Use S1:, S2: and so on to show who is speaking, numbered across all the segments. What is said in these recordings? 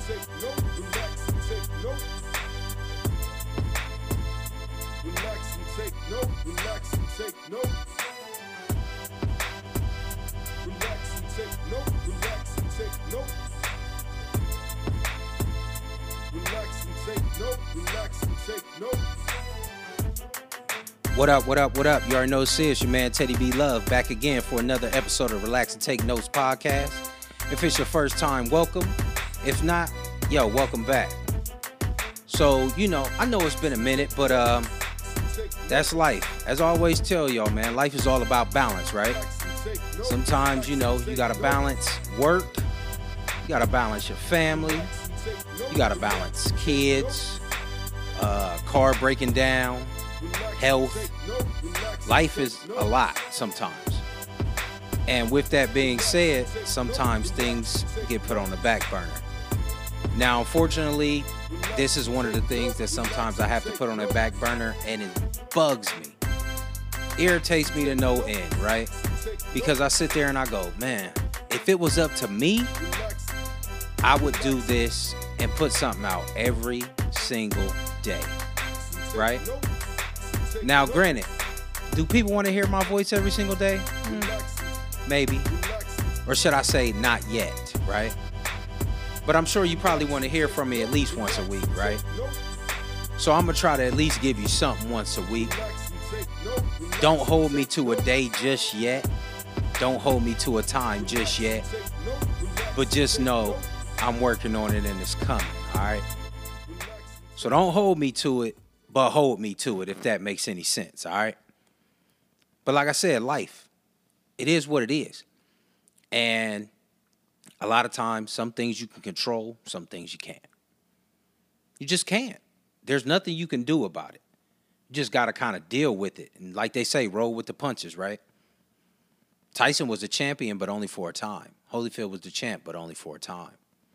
S1: take note, relax and take note. Relax and take note, relax and take note. Relax and take note, relax and take note. Relax and take note, relax and take note.
S2: What up, what up, what up? You already know it's your man Teddy B Love back again for another episode of Relax and Take Notes podcast. If it's your first time, welcome. If not, yo, welcome back. So, I know it's been a minute, but that's life. As I always tell y'all, man, life is all about balance, right? Sometimes, you gotta balance work, you gotta balance your family, you gotta balance kids, car breaking down, health. Life is a lot sometimes. And with that being said, sometimes things get put on the back burner. Now, unfortunately, this is one of the things that sometimes I have to put on the back burner, and it bugs me. Irritates me to no end, right? Because I sit there and I go, man, if it was up to me, I would do this and put something out every single day, right? Now, granted, do people want to hear my voice every single day? Maybe. Or should I say not yet, right? But I'm sure you probably want to hear from me at least once a week, right? So I'm going to try to at least give you something once a week. Don't hold me to a day just yet. Don't hold me to a time just yet. But just know I'm working on it and it's coming, all right? So don't hold me to it, but hold me to it, if that makes any sense, all right? But like I said, life, it is what it is. And a lot of times, some things you can control, some things you can't. You just can't. There's nothing you can do about it. You just got to kind of deal with it. And like they say, roll with the punches, right? Tyson was a champion, but only for a time. Holyfield was the champ, but only for a time.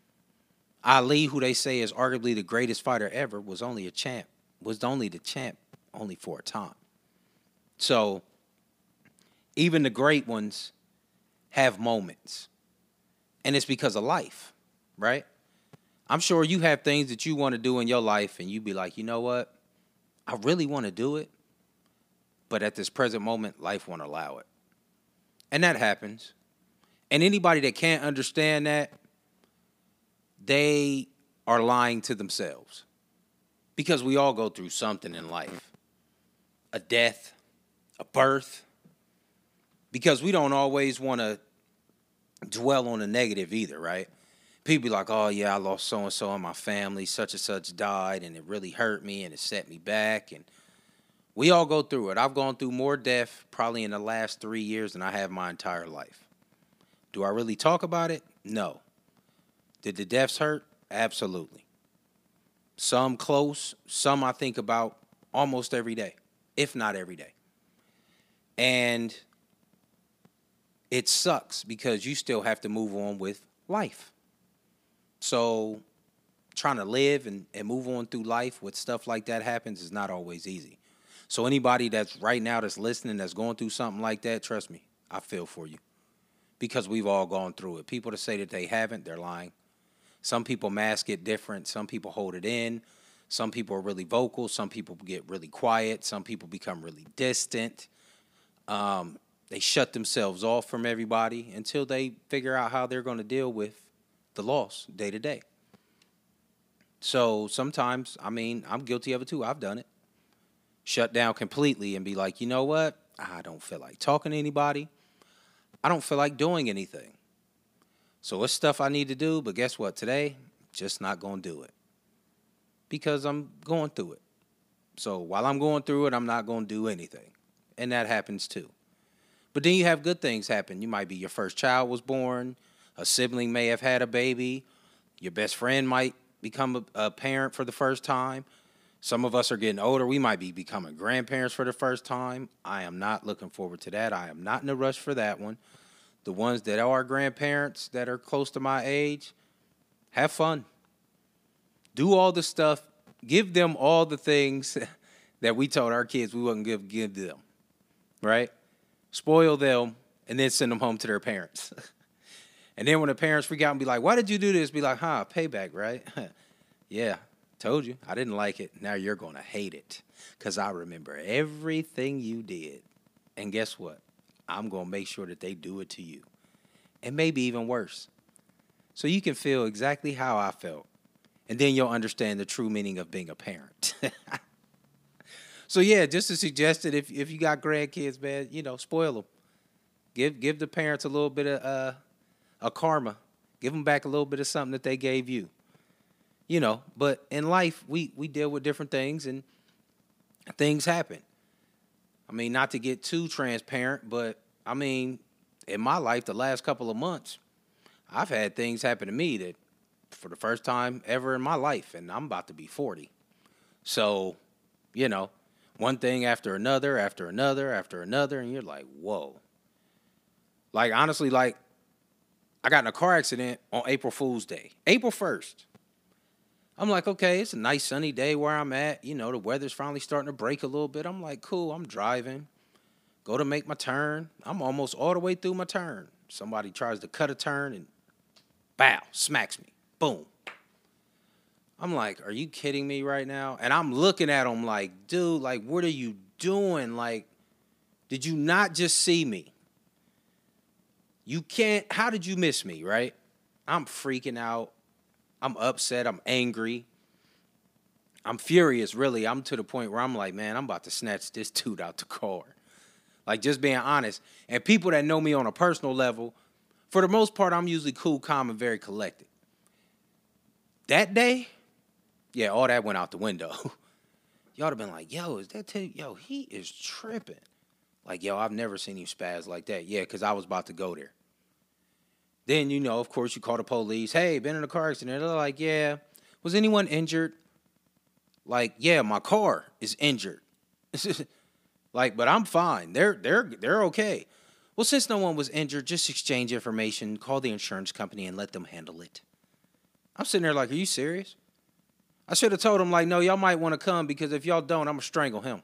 S2: Ali, who they say is arguably the greatest fighter ever, was only the champ only for a time. So even the great ones have moments. And it's because of life, right? I'm sure you have things that you want to do in your life and you be like, you know what? I really want to do it. But at this present moment, life won't allow it. And that happens. And anybody that can't understand that, they are lying to themselves. Because we all go through something in life. A death, a birth. Because we don't always want to dwell on the negative either, right? People be like, oh, yeah, I lost so-and-so in my family. Such and such died, and it really hurt me, and it set me back. And we all go through it. I've gone through more death probably in the last 3 years than I have my entire life. Do I really talk about it? No. Did the deaths hurt? Absolutely. Some close, some I think about almost every day, if not every day. And it sucks because you still have to move on with life. So trying to live and move on through life with stuff like that happens is not always easy. So anybody that's right now that's listening, that's going through something like that, trust me, I feel for you. Because we've all gone through it. People that say that they haven't, they're lying. Some people mask it different. Some people hold it in. Some people are really vocal. Some people get really quiet. Some people become really distant. They shut themselves off from everybody until they figure out how they're going to deal with the loss day to day. So sometimes, I'm guilty of it too. I've done it. Shut down completely and be like, you know what? I don't feel like talking to anybody. I don't feel like doing anything. So it's stuff I need to do, but guess what? Today, just not going to do it. Because I'm going through it. So while I'm going through it, I'm not going to do anything. And that happens too. But then you have good things happen. You might be your first child was born. A sibling may have had a baby. Your best friend might become a parent for the first time. Some of us are getting older. We might be becoming grandparents for the first time. I am not looking forward to that. I am not in a rush for that one. The ones that are grandparents that are close to my age, have fun. Do all the stuff. Give them all the things that we told our kids we wouldn't give them, right? Spoil them and then send them home to their parents. And then when the parents freak out and be like, why did you do this? Be like, payback, right? Yeah, told you. I didn't like it. Now you're going to hate it because I remember everything you did. And guess what? I'm going to make sure that they do it to you. And maybe even worse. So you can feel exactly how I felt. And then you'll understand the true meaning of being a parent. So, yeah, just to suggest that if you got grandkids, man, spoil them. Give the parents a little bit of a karma. Give them back a little bit of something that they gave you. But in life, we deal with different things and things happen. I mean, not to get too transparent, but I mean, in my life, the last couple of months, I've had things happen to me that for the first time ever in my life, and I'm about to be 40. So, one thing after another, and you're like, whoa. Like, honestly, like, I got in a car accident on April Fool's Day, April 1st. I'm like, okay, it's a nice sunny day where I'm at. The weather's finally starting to break a little bit. I'm like, cool, I'm driving. Go to make my turn. I'm almost all the way through my turn. Somebody tries to cut a turn and bow, smacks me. Boom. I'm like, are you kidding me right now? And I'm looking at him like, dude, like, what are you doing? Like, did you not just see me? How did you miss me, right? I'm freaking out. I'm upset. I'm angry. I'm furious, really. I'm to the point where I'm like, man, I'm about to snatch this dude out the car. Like, just being honest. And people that know me on a personal level, for the most part, I'm usually cool, calm, and very collected. That day, yeah, all that went out the window. Y'all have been like, yo, is that Teddy? Yo, he is tripping. Like, yo, I've never seen him spaz like that. Yeah, because I was about to go there. Then, of course, you call the police. Hey, been in a car accident. They're like, yeah. Was anyone injured? Like, yeah, my car is injured. Like, but I'm fine. They're okay. Well, since no one was injured, just exchange information, call the insurance company, and let them handle it. I'm sitting there like, are you serious? I should have told them, like, no, y'all might want to come because if y'all don't, I'm going to strangle him.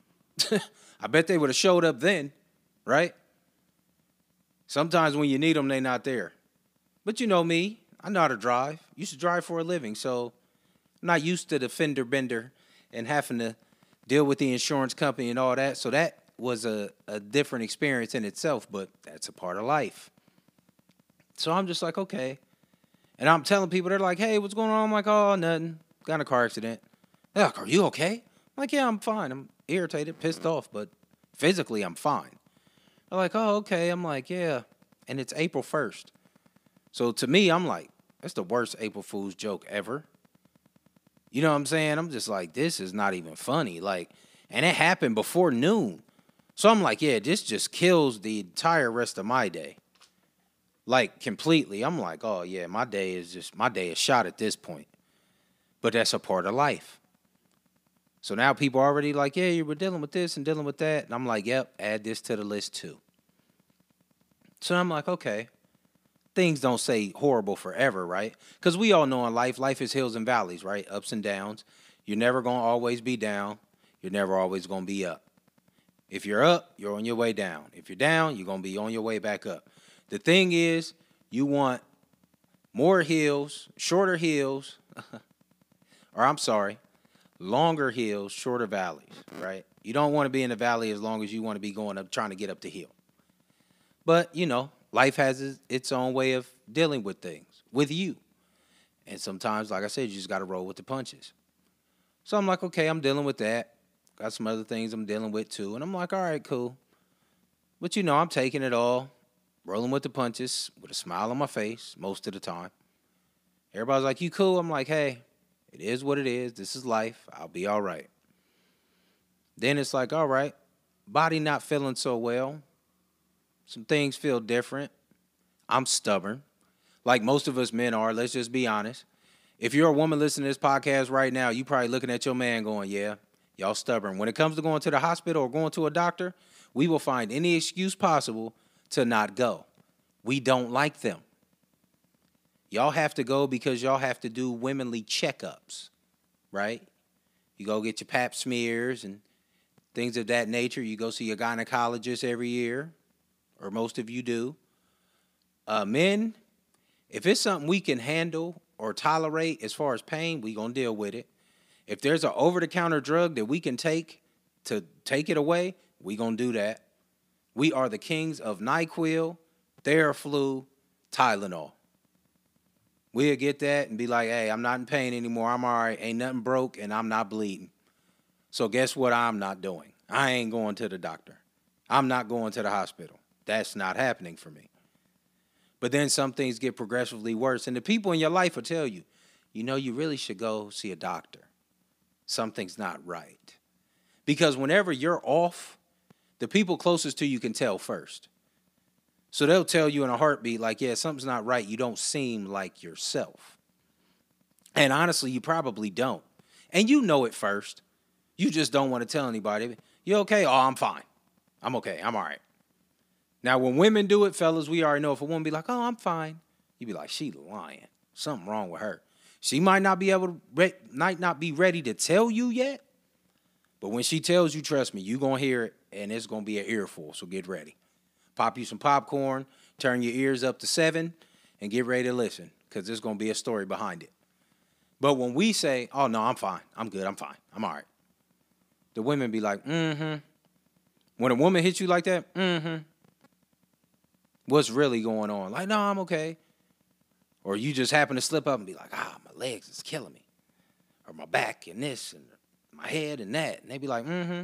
S2: I bet they would have showed up then, right? Sometimes when you need them, they're not there. But you know me. I know how to drive. Used to drive for a living, so I'm not used to the fender bender and having to deal with the insurance company and all that. So that was a different experience in itself, but that's a part of life. So I'm just like, okay. And I'm telling people, they're like, hey, what's going on? I'm like, oh, nothing. Got in a car accident. They're like, are you okay? I'm like, yeah, I'm fine. I'm irritated, pissed off, but physically I'm fine. They're like, oh, okay. I'm like, yeah. And it's April 1st. So to me, I'm like, that's the worst April Fool's joke ever. You know what I'm saying? I'm just like, this is not even funny. Like, and it happened before noon. So I'm like, yeah, this just kills the entire rest of my day. Like, completely. I'm like, oh, yeah, my day is shot at this point. But that's a part of life. So now people are already like, yeah, you were dealing with this and dealing with that. And I'm like, yep, add this to the list too. So I'm like, okay. Things don't stay horrible forever, right? Because we all know in life is hills and valleys, right? Ups and downs. You're never going to always be down. You're never always going to be up. If you're up, you're on your way down. If you're down, you're going to be on your way back up. The thing is, you want more hills, shorter hills, longer hills, shorter valleys, right? You don't want to be in the valley as long as you want to be going up, trying to get up the hill. But, life has its own way of dealing with things, with you. And sometimes, like I said, you just got to roll with the punches. So I'm like, okay, I'm dealing with that. Got some other things I'm dealing with too. And I'm like, all right, cool. But, I'm taking it all, rolling with the punches, with a smile on my face most of the time. Everybody's like, you cool? I'm like, hey, it is what it is. This is life. I'll be all right. Then it's like, all right, body not feeling so well. Some things feel different. I'm stubborn, like most of us men are. Let's just be honest. If you're a woman listening to this podcast right now, you probably looking at your man going, yeah, y'all stubborn. When it comes to going to the hospital or going to a doctor, we will find any excuse possible to not go. We don't like them. Y'all have to go because y'all have to do womanly checkups, right? You go get your pap smears and things of that nature. You go see your gynecologist every year, or most of you do. Men, If it's something we can handle or tolerate as far as pain, we gonna deal with it. If there's an over-the-counter drug that we can take to take it away, we gonna do that. We are the kings of NyQuil, Theraflu, Tylenol. We'll get that and be like, hey, I'm not in pain anymore. I'm all right. Ain't nothing broke, and I'm not bleeding. So guess what I'm not doing? I ain't going to the doctor. I'm not going to the hospital. That's not happening for me. But then some things get progressively worse, and the people in your life will tell you, you really should go see a doctor. Something's not right. Because whenever you're off, the people closest to you can tell first. So they'll tell you in a heartbeat, like, yeah, something's not right. You don't seem like yourself. And honestly, you probably don't. And you know it first. You just don't want to tell anybody. You okay? Oh, I'm fine. I'm okay. I'm all right. Now, when women do it, fellas, we already know if a woman be like, oh, I'm fine. You be like, she lying. Something wrong with her. She might not be ready to tell you yet. But when she tells you, trust me, you going to hear it, and it's going to be an earful. So get ready. Pop you some popcorn, turn your ears up to 7, and get ready to listen, because there's going to be a story behind it. But when we say, oh, no, I'm fine. I'm good. I'm fine. I'm all right. The women be like, mm-hmm. When a woman hits you like that, mm-hmm. What's really going on? Like, no, I'm okay. Or you just happen to slip up and be like, my legs is killing me. Or my back and this and my head and that. And they be like, mm-hmm.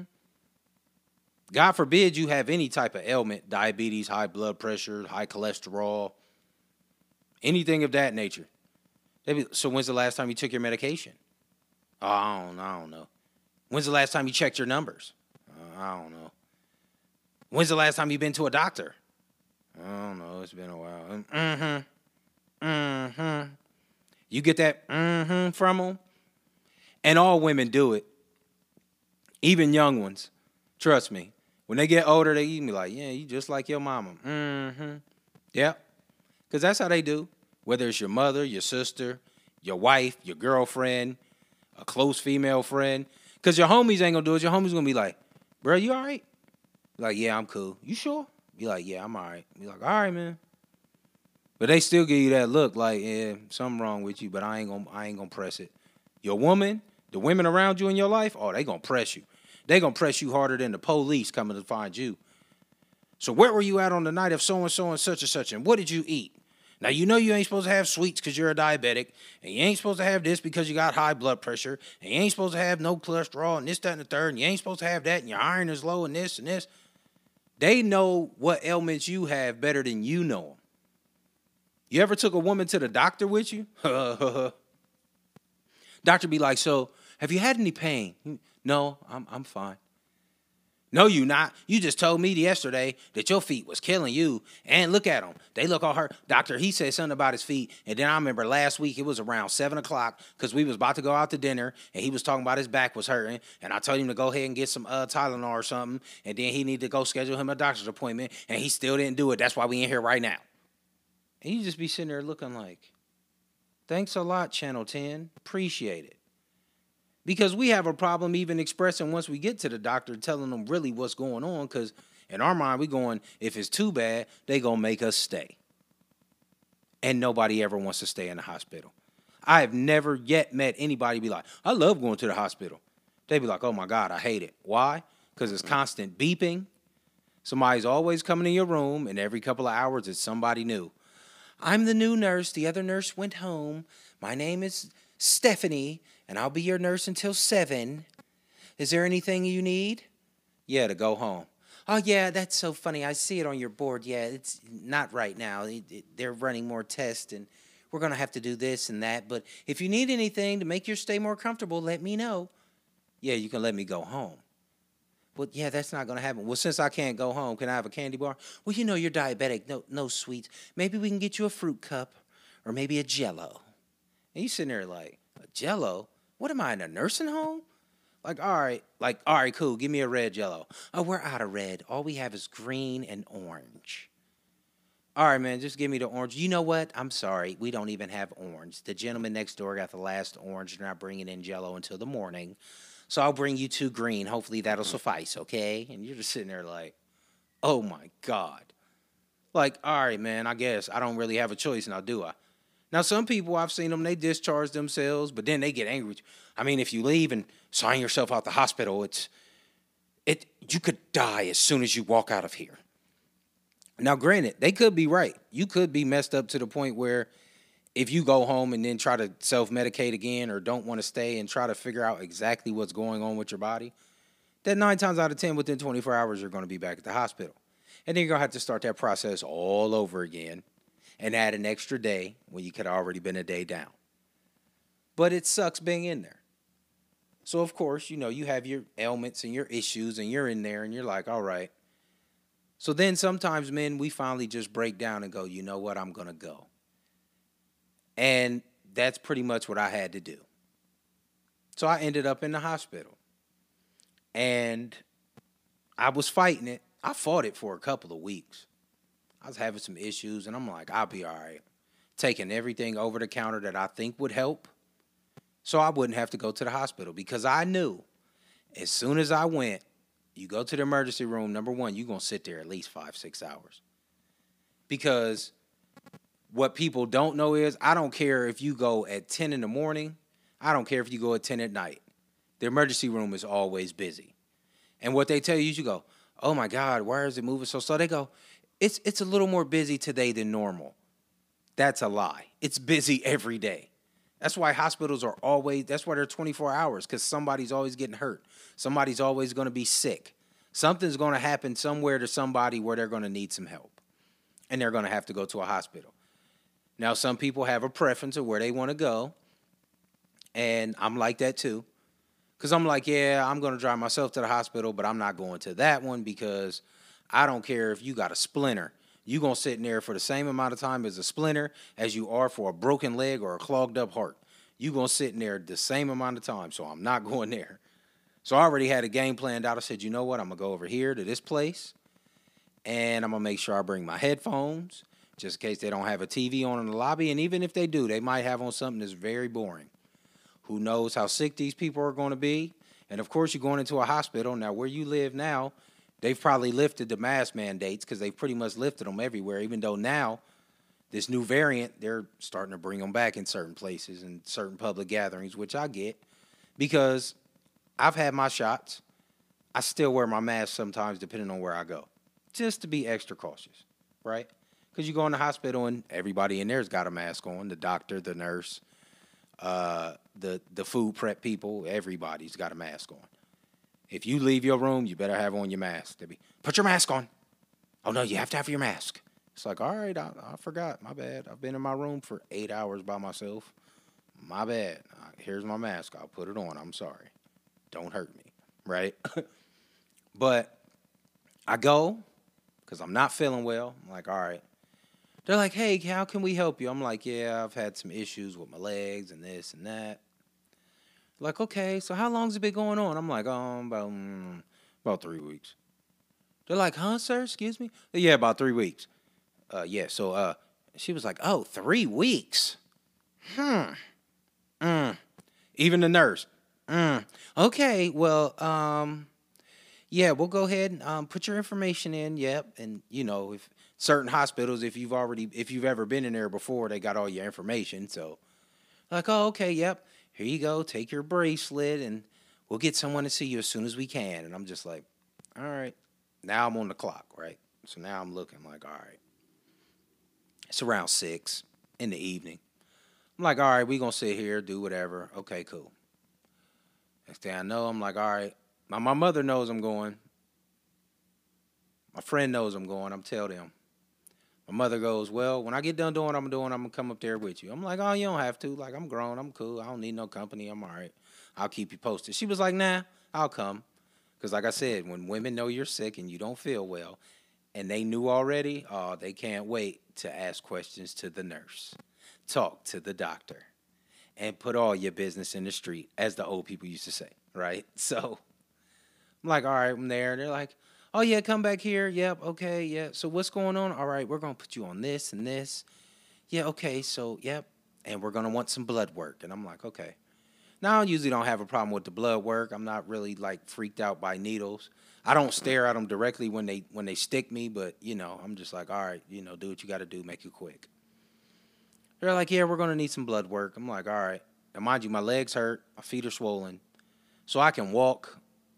S2: God forbid you have any type of ailment, diabetes, high blood pressure, high cholesterol, anything of that nature. So when's the last time you took your medication? Oh, I don't know. When's the last time you checked your numbers? I don't know. When's the last time you've been to a doctor? I don't know. It's been a while. Mm-hmm. Mm-hmm. You get that mm-hmm from them? And all women do it. Even young ones. Trust me. When they get older, they even be like, yeah, you just like your mama. Mm-hmm. Yeah. Because that's how they do. Whether it's your mother, your sister, your wife, your girlfriend, a close female friend. Because your homies ain't going to do it. Your homies going to be like, bro, you all right? Like, yeah, I'm cool. You sure? Be like, yeah, I'm all right. Be like, all right, man. But they still give you that look like, yeah, something wrong with you, but I ain't gonna press it. Your woman, the women around you in your life, oh, they gonna press you. They gonna press you harder than the police coming to find you. So where were you at on the night of so-and-so and such, and what did you eat? Now, you know you ain't supposed to have sweets because you're a diabetic, and you ain't supposed to have this because you got high blood pressure, and you ain't supposed to have no cholesterol, and this, that, and the third, and you ain't supposed to have that, and your iron is low, and this, and this. They know what ailments you have better than you know them. You ever took a woman to the doctor with you? Doctor be like, so, have you had any pain? No, I'm fine. No, you not. You just told me yesterday that your feet was killing you. And look at them. They look all hurt. Doctor, he said something about his feet. And then I remember last week, it was around 7 o'clock because we was about to go out to dinner. And he was talking about his back was hurting. And I told him to go ahead and get some Tylenol or something. And then he needed to go schedule him a doctor's appointment. And he still didn't do it. That's why we in here right now. And you just be sitting there looking like, thanks a lot, Channel 10. Appreciate it. Because we have a problem even expressing once we get to the doctor, telling them really what's going on. Because in our mind, we going, if it's too bad, they going to make us stay. And nobody ever wants to stay in the hospital. I have never yet met anybody be like, I love going to the hospital. They be like, oh, my God, I hate it. Why? Because it's constant beeping. Somebody's always coming in your room, and every couple of hours it's somebody new. I'm the new nurse. The other nurse went home. My name is Stephanie, and I'll be your nurse until 7. Is there anything you need? Yeah, to go home. Oh, yeah, that's so funny. I see it on your board. Yeah, it's not right now. They're running more tests, and we're going to have to do this and that. But if you need anything to make your stay more comfortable, let me know. Yeah, you can let me go home. Well, yeah, that's not going to happen. Well, since I can't go home, can I have a candy bar? Well, you know you're diabetic. No sweets. Maybe we can get you a fruit cup or maybe a Jell-O. And you sitting there like, a Jell-O? What am I, in a nursing home? Like, all right, cool. Give me a red Jell-O. Oh, we're out of red. All we have is green and orange. All right, man, just give me the orange. You know what? I'm sorry. We don't even have orange. The gentleman next door got the last orange. They're not bringing in Jell-O until the morning. So I'll bring you 2 green. Hopefully that'll suffice, okay? And you're just sitting there like, oh, my God. Like, all right, man, I guess I don't really have a choice now, do I? Now, some people I've seen them, they discharge themselves, but then they get angry with you. I mean, if you leave and sign yourself out the hospital, you could die as soon as you walk out of here. Now, granted, they could be right. You could be messed up to the point where if you go home and then try to self-medicate again or don't want to stay and try to figure out exactly what's going on with your body, that 9 times out of 10 within 24 hours, you're going to be back at the hospital. And then you're going to have to start that process all over again and add an extra day when you could have already been a day down. But it sucks being in there. So, of course, you have your ailments and your issues and you're in there and you're like, all right. So then sometimes, men, we finally just break down and go, you know what, I'm going to go. And that's pretty much what I had to do. So I ended up in the hospital. And I was fighting it. I fought it for a couple of weeks. I was having some issues, and I'm like, I'll be all right. Taking everything over the counter that I think would help so I wouldn't have to go to the hospital. Because I knew as soon as I went, you go to the emergency room, number one, you're going to sit there at least 5-6 hours. Because what people don't know is I don't care if you go at 10 in the morning. I don't care if you go at 10 at night. The emergency room is always busy. And what they tell you is you go, oh, my God, why is it moving so slow? They go, it's a little more busy today than normal. That's a lie. It's busy every day. That's why hospitals are always, that's why they're 24 hours, because somebody's always getting hurt. Somebody's always going to be sick. Something's going to happen somewhere to somebody where they're going to need some help. And they're going to have to go to a hospital. Now, some people have a preference of where they want to go. And I'm like that too. Because I'm like, yeah, I'm going to drive myself to the hospital, but I'm not going to that one because I don't care if you got a splinter. You're going to sit in there for the same amount of time as a splinter as you are for a broken leg or a clogged up heart. You're going to sit in there the same amount of time, so I'm not going there. So I already had a game planned out. I said, you know what? I'm going to go over here to this place, and I'm going to make sure I bring my headphones just in case they don't have a TV on in the lobby. And even if they do, they might have on something that's very boring. Who knows how sick these people are going to be? And, of course, you're going into a hospital. Now, where you live now, they've probably lifted the mask mandates because they've pretty much lifted them everywhere, even though now this new variant, they're starting to bring them back in certain places and certain public gatherings, which I get because I've had my shots. I still wear my mask sometimes depending on where I go, just to be extra cautious, right? Because you go in the hospital and everybody in there's got a mask on, the doctor, the nurse, the food prep people, everybody's got a mask on. If you leave your room, you better have on your mask. They be, put your mask on. Oh, no, you have to have your mask. It's like, all right, I forgot. My bad. I've been in my room for 8 hours by myself. My bad. Here's my mask. I'll put it on. I'm sorry. Don't hurt me, right? But I go because I'm not feeling well. I'm like, all right. They're like, hey, how can we help you? I'm like, yeah, I've had some issues with my legs and this and that. Like, okay, so how long's it been going on? I'm like, about 3 weeks. They're like, huh, sir? Excuse me? Yeah, about 3 weeks. Yeah, so she was like, oh, 3 weeks? Even the nurse. Okay, well, yeah, we'll go ahead and put your information in, yep. And, if certain hospitals, if you've ever been in there before, they got all your information. So, like, oh, okay, yep. Here you go, take your bracelet, and we'll get someone to see you as soon as we can. And I'm just like, all right. Now I'm on the clock, right? So now I'm looking like, all right. It's around 6 in the evening. I'm like, all right, we're going to sit here, do whatever. Okay, cool. Next thing I know, I'm like, all right. My mother knows I'm going. My friend knows I'm going. I'm telling them. My mother goes, well, when I get done doing what I'm doing, I'm going to come up there with you. I'm like, oh, you don't have to. Like, I'm grown. I'm cool. I don't need no company. I'm all right. I'll keep you posted. She was like, nah, I'll come. Because like I said, when women know you're sick and you don't feel well, and they knew already, they can't wait to ask questions to the nurse, talk to the doctor, and put all your business in the street, as the old people used to say, right? So I'm like, all right, I'm there. They're like, oh, yeah, come back here. Yep, okay, yeah. So what's going on? All right, we're going to put you on this and this. Yeah, okay, so, yep. And we're going to want some blood work. And I'm like, okay. Now, I usually don't have a problem with the blood work. I'm not really, freaked out by needles. I don't stare at them directly when they stick me, but, I'm just like, all right, do what you got to do, make it quick. They're like, yeah, we're going to need some blood work. I'm like, all right. Now, mind you, my legs hurt. My feet are swollen. So I can walk,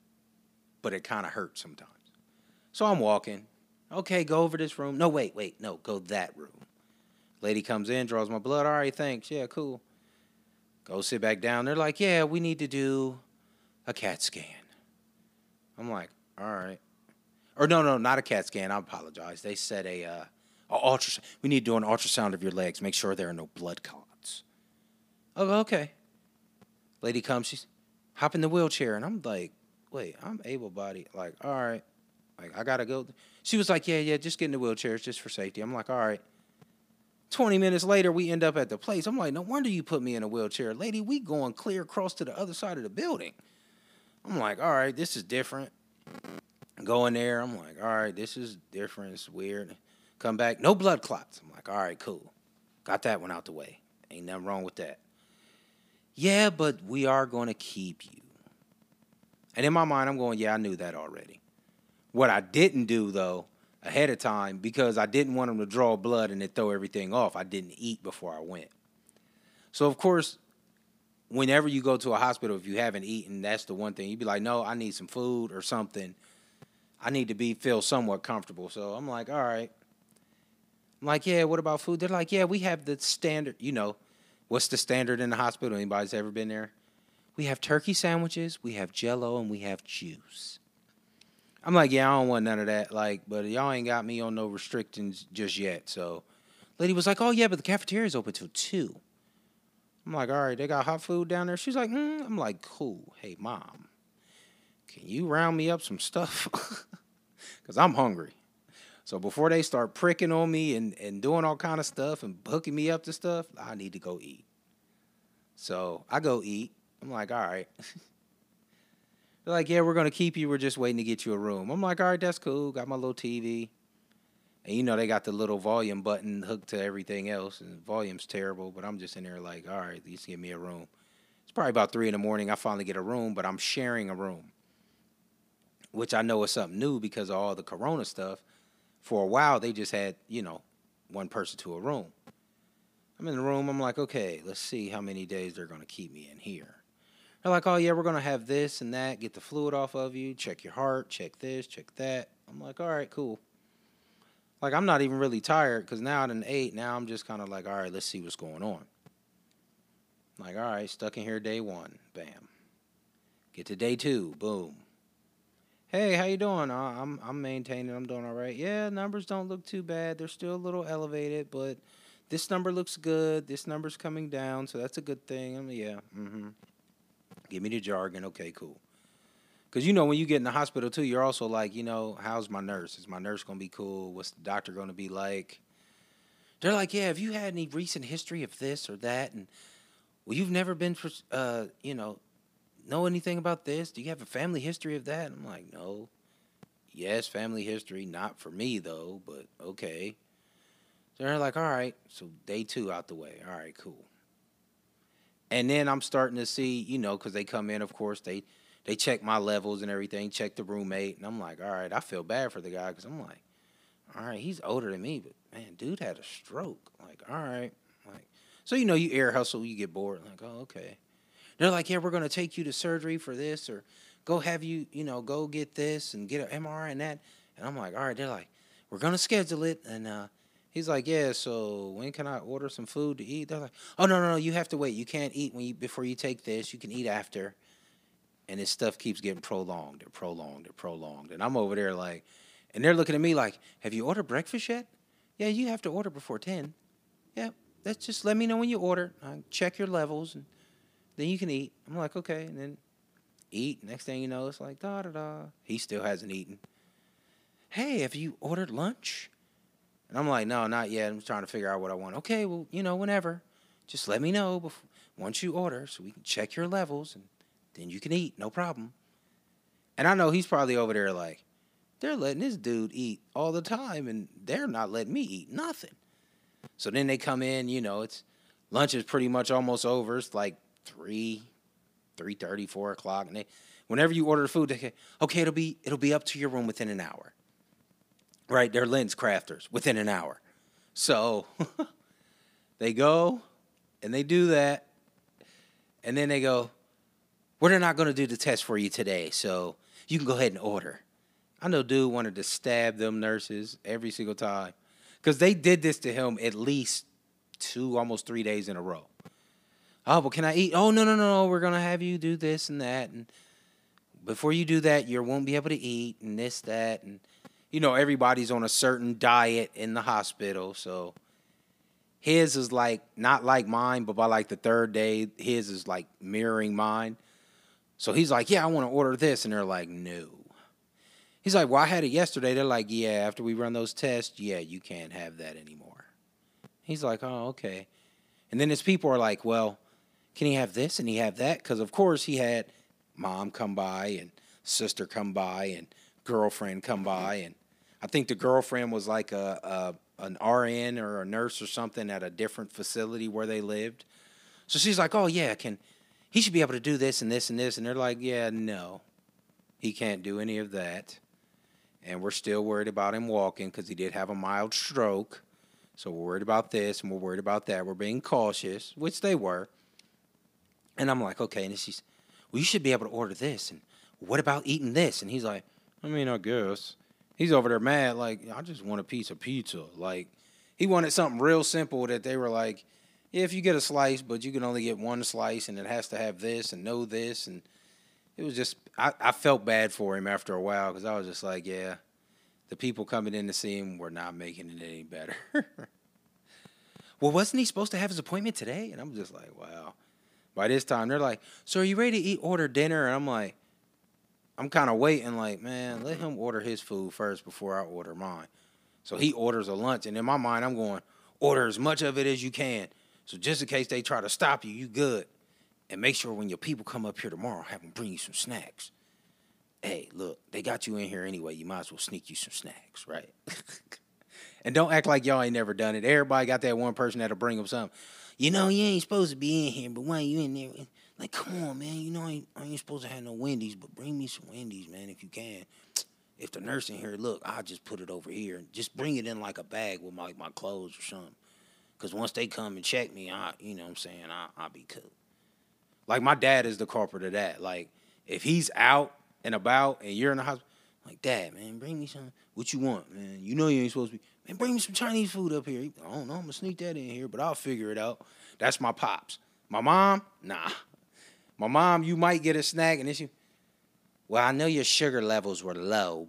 S2: but it kind of hurts sometimes. So I'm walking. Okay, go over this room. No, wait. No, go that room. Lady comes in, draws my blood. All right, thanks. Yeah, cool. Go sit back down. They're like, yeah, we need to do a CAT scan. I'm like, all right. Or no, not a CAT scan. I apologize. They said a ultrasound. We need to do an ultrasound of your legs. Make sure there are no blood clots. Oh, okay. Lady comes. She's hop in the wheelchair, and I'm like, wait, I'm able-bodied. Like, all right. Like, I gotta go. She was like, yeah, just get in the wheelchair. It's just for safety. I'm like, all right. 20 minutes later, we end up at the place. I'm like, no wonder you put me in a wheelchair. Lady, we going clear across to the other side of the building. I'm like, all right, this is different. Go in there. I'm like, all right, this is different. It's weird. Come back. No blood clots. I'm like, all right, cool. Got that one out the way. Ain't nothing wrong with that. Yeah, but we are going to keep you. And in my mind, I'm going, yeah, I knew that already. What I didn't do, though, ahead of time, because I didn't want them to draw blood and then throw everything off, I didn't eat before I went. So, of course, whenever you go to a hospital, if you haven't eaten, that's the one thing. You'd be like, no, I need some food or something. I need to feel somewhat comfortable. So I'm like, all right. I'm like, yeah, what about food? They're like, yeah, we have the standard, what's the standard in the hospital? Anybody's ever been there? We have turkey sandwiches, we have Jell-O, and we have juice. I'm like, yeah, I don't want none of that. Like, but y'all ain't got me on no restrictions just yet. So lady was like, oh, yeah, but the cafeteria's open till 2. I'm like, all right, they got hot food down there? She's like, I'm like, cool. Hey, Mom, can you round me up some stuff? Because I'm hungry. So before they start pricking on me and doing all kind of stuff and hooking me up to stuff, I need to go eat. So I go eat. I'm like, all right. They're like, yeah, we're going to keep you. We're just waiting to get you a room. I'm like, all right, that's cool. Got my little TV. And, they got the little volume button hooked to everything else. And the volume's terrible, but I'm just in there like, all right, at least give me a room. It's probably about 3 in the morning. I finally get a room, but I'm sharing a room, which I know is something new because of all the corona stuff. For a while, they just had, one person to a room. I'm in the room. I'm like, okay, let's see how many days they're going to keep me in here. They're like, oh, yeah, we're going to have this and that, get the fluid off of you, check your heart, check this, check that. I'm like, all right, cool. Like, I'm not even really tired because now I done ate. Now I'm just kind of like, all right, let's see what's going on. Like, all right, stuck in here day 1. Bam. Get to day 2. Boom. Hey, how you doing? I'm maintaining. I'm doing all right. Yeah, numbers don't look too bad. They're still a little elevated, but this number looks good. This number's coming down, so that's a good thing. Yeah, Give me the jargon. Okay, cool. Because, when you get in the hospital, too, you're also like, how's my nurse? Is my nurse going to be cool? What's the doctor going to be like? They're like, yeah, have you had any recent history of this or that? And, well, you've never been, know anything about this? Do you have a family history of that? And I'm like, no. Yes, family history. Not for me, though, but okay. So they're like, all right. So day 2 out the way. All right, cool. And then I'm starting to see, because they come in, of course, they check my levels and everything, check the roommate. And I'm like, all right, I feel bad for the guy because I'm like, all right, he's older than me, but, man, dude had a stroke. Like, all right. Like, so, you ear hustle, you get bored. Like, oh, okay. They're like, yeah, we're going to take you to surgery for this or go have you, go get this and get an MRI and that. And I'm like, all right. They're like, we're going to schedule it. And he's like, yeah, so when can I order some food to eat? They're like, oh, no, you have to wait. You can't eat before you take this. You can eat after. And this stuff keeps getting prolonged and prolonged and prolonged. And I'm over there like, and they're looking at me like, have you ordered breakfast yet? Yeah, you have to order before 10. Yeah, that's just let me know when you order. I check your levels and then you can eat. I'm like, okay. And then eat. Next thing you know, it's like, da-da-da. He still hasn't eaten. Hey, have you ordered lunch? And I'm like, no, not yet. I'm trying to figure out what I want. Okay, well, whenever. Just let me know once you order so we can check your levels and then you can eat. No problem. And I know he's probably over there like, they're letting this dude eat all the time and they're not letting me eat nothing. So then they come in, it's lunch is pretty much almost over. It's like 3:30, 4 o'clock, and whenever you order the food, they say, okay, it'll be up to your room within an hour. Right? They're lens crafters within an hour. So They go and they do that. And then they go, we're not going to do the test for you today, so you can go ahead and order. I know dude wanted to stab them nurses every single time because they did this to him at least 2, almost 3 days in a row. Oh, but can I eat? Oh, no. We're going to have you do this and that. And before you do that, you won't be able to eat and this, that. And, you know, everybody's on a certain diet in the hospital. So his is like, not like mine, but by like the third day, his is like mirroring mine. So he's like, yeah, I want to order this. And they're like, no. He's like, well, I had it yesterday. They're like, yeah, after we run those tests, yeah, you can't have that anymore. He's like, oh, okay. And then his people are like, well, can he have this and he have that? Because, of course, he had mom come by and sister come by and girlfriend come by. And I think the girlfriend was like an RN or a nurse or something at a different facility where they lived. So she's like, oh, yeah, he should be able to do this and this and this. And they're like, yeah, no, he can't do any of that. And we're still worried about him walking because he did have a mild stroke. So we're worried about this and we're worried about that. We're being cautious, which they were. And I'm like, okay. And she's, well, you should be able to order this. And what about eating this? And he's like, I mean, I guess. He's over there mad, like, I just want a piece of pizza. Like, he wanted something real simple that they were like, yeah, if you get a slice, but you can only get one slice, and it has to have this and no this. And it was just, I felt bad for him after a while because I was just like, yeah, the people coming in to see him were not making it any better. Well, wasn't he supposed to have his appointment today? And I'm just like, wow. By this time, they're like, so are you ready to order dinner? And I'm like, I'm kind of waiting like, man, let him order his food first before I order mine. So he orders a lunch, and in my mind, I'm going, order as much of it as you can. So just in case they try to stop you, you good. And make sure when your people come up here tomorrow, have them bring you some snacks. Hey, look, they got you in here anyway. You might as well sneak you some snacks, right? And don't act like y'all ain't never done it. Everybody got that one person that'll bring them something. You know, you ain't supposed to be in here, but why you in there? Like, come on, man. You know, I ain't supposed to have no Wendy's, but bring me some Wendy's, man, if you can. If the nurse in here, look, I'll just put it over here. And just bring it in like a bag with my clothes or something. Because once they come and check me, you know what I'm saying, I'll be cool. Like, my dad is the culprit of that. Like, if he's out and about and you're in the hospital, like, Dad, man, bring me some. What you want, man? You know you ain't supposed to be. Man, bring me some Chinese food up here. I don't know. I'm going to sneak that in here, but I'll figure it out. That's my pops. My mom, nah. My mom, you might get a snack, and then she, well, I know your sugar levels were low,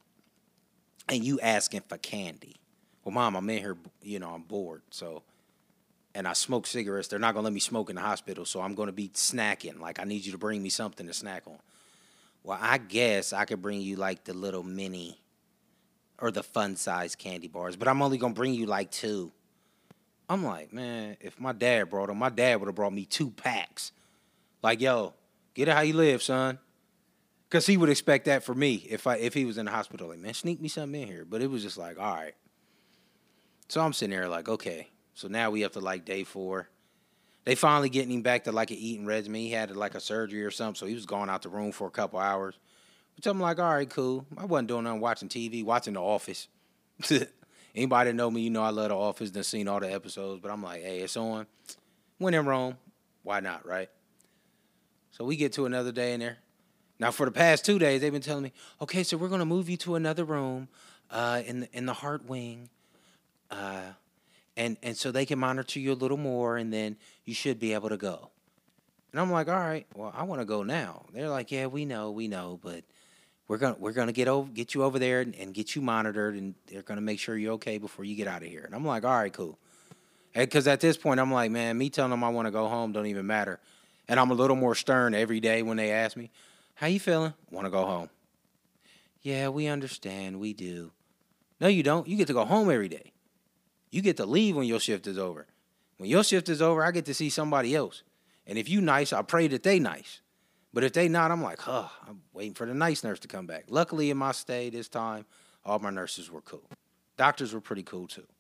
S2: and you asking for candy. Well, Mom, I'm in here, you know, I'm bored, so, and I smoke cigarettes. They're not going to let me smoke in the hospital, so I'm going to be snacking. Like, I need you to bring me something to snack on. Well, I guess I could bring you, like, the little mini or the fun-size candy bars, but I'm only going to bring you, like, 2. I'm like, man, if my dad brought them, my dad would have brought me 2 packs. Like, yo, get it how you live, son. Because he would expect that for me if he was in the hospital. Like, man, sneak me something in here. But it was just like, all right. So I'm sitting there like, okay. So now we have to, like, day 4. They finally getting him back to, like, an eating regimen. He had, like, a surgery or something, so he was going out the room for a couple hours. Which I'm like, all right, cool. I wasn't doing nothing, watching TV, watching The Office. Anybody that know me, you know I love The Office, done seen all the episodes. But I'm like, hey, it's on. When in Rome, why not, right? So we get to another day in there. Now, for the past 2 days, they've been telling me, okay, so we're going to move you to another room in the heart wing. And so they can monitor you a little more, and then you should be able to go. And I'm like, all right, well, I want to go now. They're like, yeah, we know, but we're gonna get you over there and get you monitored, and they're gonna make sure you're okay before you get out of here. And I'm like, all right, cool. Because at this point, I'm like, man, me telling them I want to go home don't even matter. And I'm a little more stern every day when they ask me, how you feeling? Want to go home. Yeah, we understand. We do. No, you don't. You get to go home every day. You get to leave when your shift is over. When your shift is over, I get to see somebody else. And if you nice, I pray that they nice. But if they not, I'm like, I'm waiting for the nice nurse to come back. Luckily, in my stay this time, all my nurses were cool. Doctors were pretty cool, too.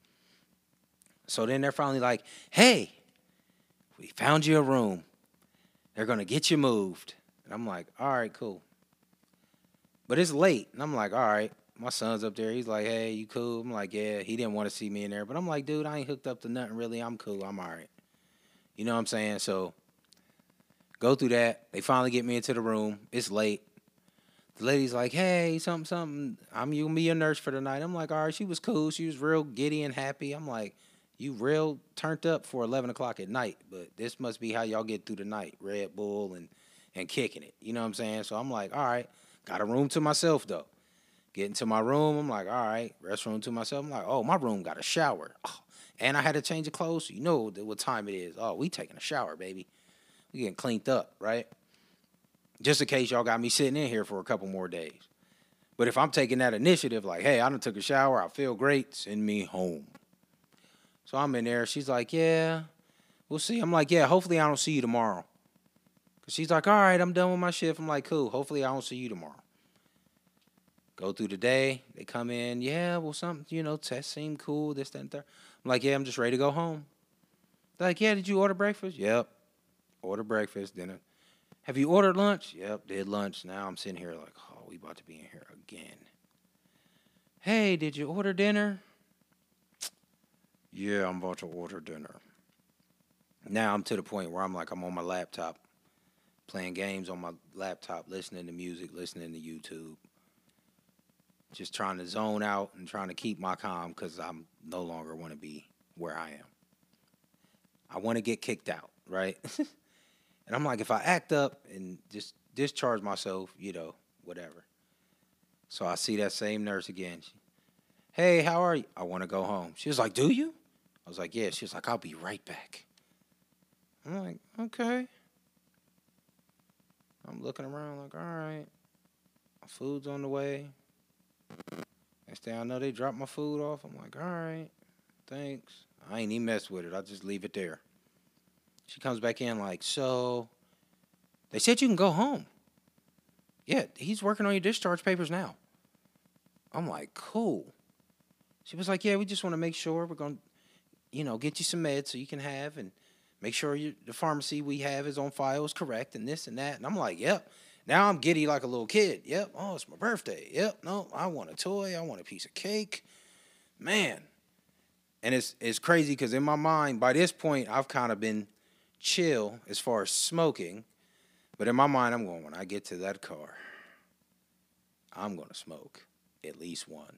S2: So then they're finally like, hey, we found you a room. They're going to get you moved. And I'm like, all right, cool. But it's late. And I'm like, all right, My son's up there. He's like, hey, you cool? I'm like, yeah. He didn't want to see me in there. But I'm like, dude, I ain't hooked up to nothing really. I'm cool. I'm all right. You know what I'm saying? So go through that. They finally get me into the room. It's late. The lady's like, hey, something. I'm you gonna be your nurse for the night. I'm like, all right. She was cool. She was real giddy and happy. I'm like, you real turned up for 11 o'clock at night. But this must be how y'all get through the night. Red Bull and kicking it. You know what I'm saying? So I'm like, all right. Got a room to myself, though. Get into my room. I'm like, all right. Restroom to myself. I'm like, oh, my room got a shower. Oh, and I had to change of clothes. So you know what time it is. Oh, we taking a shower, baby. We getting cleaned up, right? Just in case y'all got me sitting in here for a couple more days. But if I'm taking that initiative, like, hey, I done took a shower, I feel great, send me home. So I'm in there. She's like, yeah, we'll see. I'm like, yeah, hopefully I don't see you tomorrow. Because she's like, all right, I'm done with my shift. I'm like, cool, hopefully I don't see you tomorrow. Go through the day. They come in, yeah, well, something, tests seem cool, this, that, and third. I'm like, yeah, I'm just ready to go home. They're like, yeah, did you order breakfast? Yep. Order breakfast, dinner. Have you ordered lunch? Yep, did lunch. Now I'm sitting here like, oh, we about to be in here again. Hey, did you order dinner? Yeah, I'm about to order dinner. Now I'm to the point where I'm on my laptop, playing games on my laptop, listening to music, listening to YouTube. Just trying to zone out and trying to keep my calm because I'm no longer want to be where I am. I want to get kicked out, right? And I'm like, if I act up and just discharge myself, whatever. So I see that same nurse again. Hey, how are you? I want to go home. She was like, do you? I was like, yeah. She was like, I'll be right back. I'm like, okay. I'm looking around like, all right. My food's on the way. Next thing I know, they dropped my food off. I'm like, all right, thanks. I ain't even mess with it. I'll just leave it there. She comes back in like, so they said you can go home. Yeah, he's working on your discharge papers now. I'm like, cool. She was like, yeah, we just want to make sure we're going to, get you some meds so you can have and make sure the pharmacy we have is on file is correct and this and that. And I'm like, yep. Now I'm giddy like a little kid. Yep. Oh, it's my birthday. Yep. No, I want a toy. I want a piece of cake. Man. And it's crazy because in my mind, by this point, I've kind of been chill as far as smoking. But in my mind, I'm going, when I get to that car, I'm going to smoke at least one.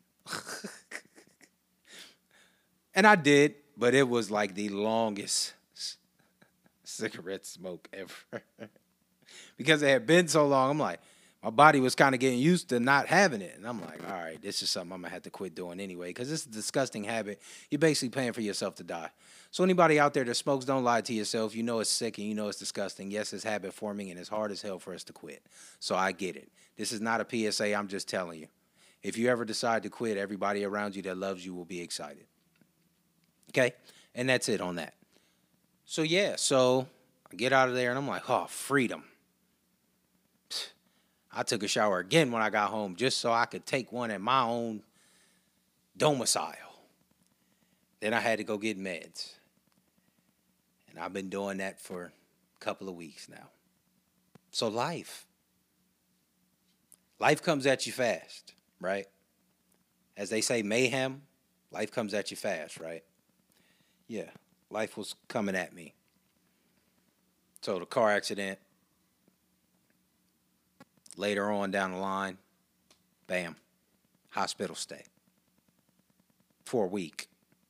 S2: And I did, but it was like the longest cigarette smoke ever. Because it had been so long, I'm like, my body was kind of getting used to not having it. And I'm like, all right, this is something I'm going to have to quit doing anyway because it's a disgusting habit. You're basically paying for yourself to die. So anybody out there that smokes, don't lie to yourself. You know it's sick and you know it's disgusting. Yes, it's habit forming and it's hard as hell for us to quit. So I get it. This is not a PSA. I'm just telling you. If you ever decide to quit, everybody around you that loves you will be excited. Okay? And that's it on that. So, yeah. So I get out of there and I'm like, oh, freedom. I took a shower again when I got home just so I could take one at my own domicile. Then I had to go get meds. And I've been doing that for a couple of weeks now. So life comes at you fast, right? As they say, mayhem, life comes at you fast, right? Yeah, life was coming at me. So the car accident. Later on down the line, bam, hospital stay for a week.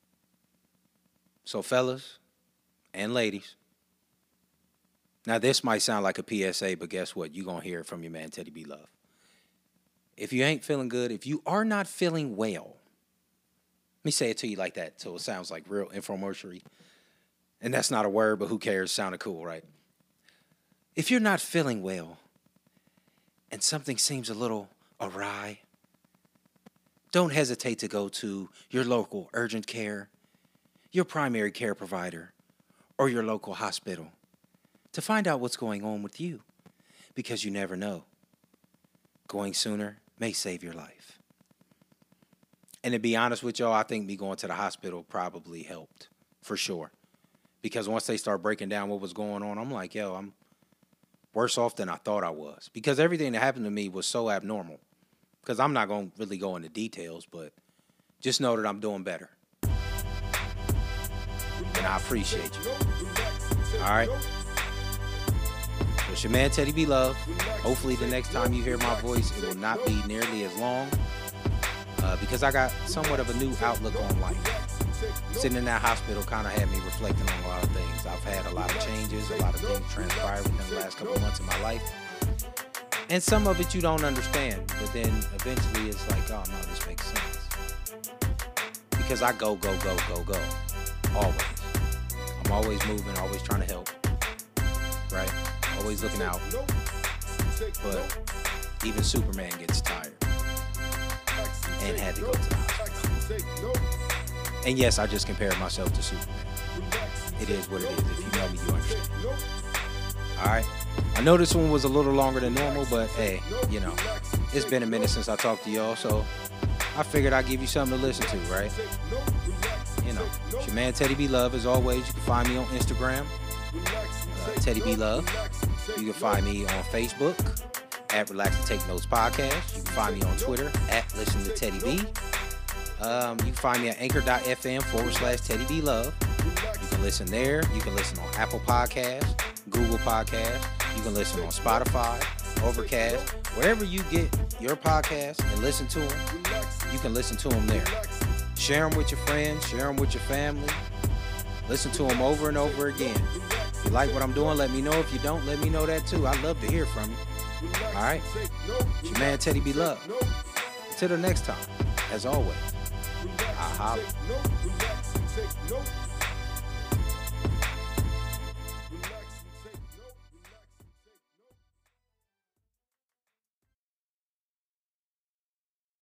S2: So fellas and ladies, now this might sound like a PSA, but guess what? You're going to hear it from your man, Teddy B. Love. If you ain't feeling good, if you are not feeling well, let me say it to you like that so it sounds like real infomercial. And that's not a word, but who cares? Sounded cool, right? If you're not feeling well, and something seems a little awry, don't hesitate to go to your local urgent care, your primary care provider, or your local hospital to find out what's going on with you, because you never know. Going sooner may save your life. And to be honest with y'all, I think me going to the hospital probably helped, for sure. Because once they start breaking down what was going on, I'm like, I'm worse off than I thought I was. Because everything that happened to me was so abnormal. because I'm not going to really go into details, but just know that I'm doing better. And I appreciate you. All right? It's your man, Teddy B Love. Hopefully the next time you hear my voice, it will not be nearly as long because I got somewhat of a new outlook on life. Sitting in that hospital kind of had me reflecting on a lot of things. I've had a lot of changes, a lot of things transpired within the last couple of months of my life. And some of it you don't understand, but then eventually it's like, oh no, this makes sense. Because I go. Always. I'm always moving, always trying to help. Right? Always looking out. But even Superman gets tired. And had to go to the hospital. And yes, I just compared myself to Superman. It is what it is. If you know me, you understand. Alright? I know this one was a little longer than normal, but hey, you know, it's been a minute since I talked to y'all, so I figured I'd give you something to listen to, right? You know, it's your man Teddy B Love. As always, you can find me on Instagram, Teddy B Love. You can find me on Facebook at Relax and Take Notes Podcast. You can find me on Twitter at Listen to Teddy B. You can find me at anchor.fm/Teddy B Love. You can listen there. You can listen on Apple Podcasts, Google Podcasts. You can listen on Spotify, Overcast, wherever you get your podcasts and listen to them. You can listen to them there. Share them with your friends. Share them with your family. Listen to them over and over again. If you like what I'm doing, let me know. If you don't, let me know that too. I'd love to hear from you. All right? It's your man, Teddy B Love. Until the next time, as always, I holla.